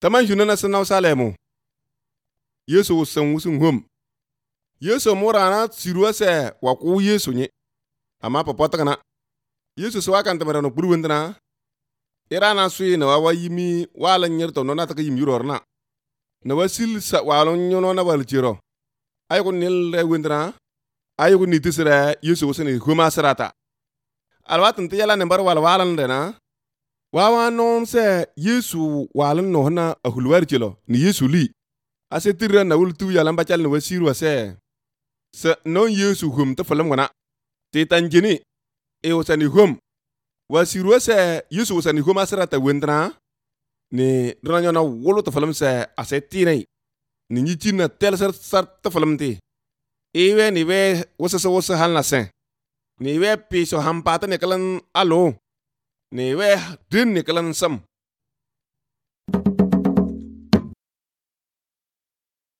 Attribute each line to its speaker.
Speaker 1: Taman juna na sanau salemu. Yesu san wusun hum. Yesu murana sirwa se wa ku Yesu nye. Ama popota kana. Yesu swa kan tamara no burwendana. Irana sui na wa yimi wala nyerto no na taka yimi rorna. Na wasil sa wala nyono na wal jiro. Ayo nil wendana. Ayo ni tisra Yesu wusani huma sarata. Alwatan tiyala nembar wal walan dena. Wawa non se Yesu walan no na ahulwar jilo ni Yesu li. Ase tira na ultu yalan bachal na wasirwa se. Sa non Yesu hum ta falam wana. Titan jini. E wasani hum. Wasirwa se Yesu wasani huma sarata wendana. Ni ranyo na wolo ta falam se ase tinay. Ni nyichina tel sar ta falam ti. Iwe ni we wasa hal na sen. Ni we piso hampata ni kalan alo. Ni we din ni kalan sam.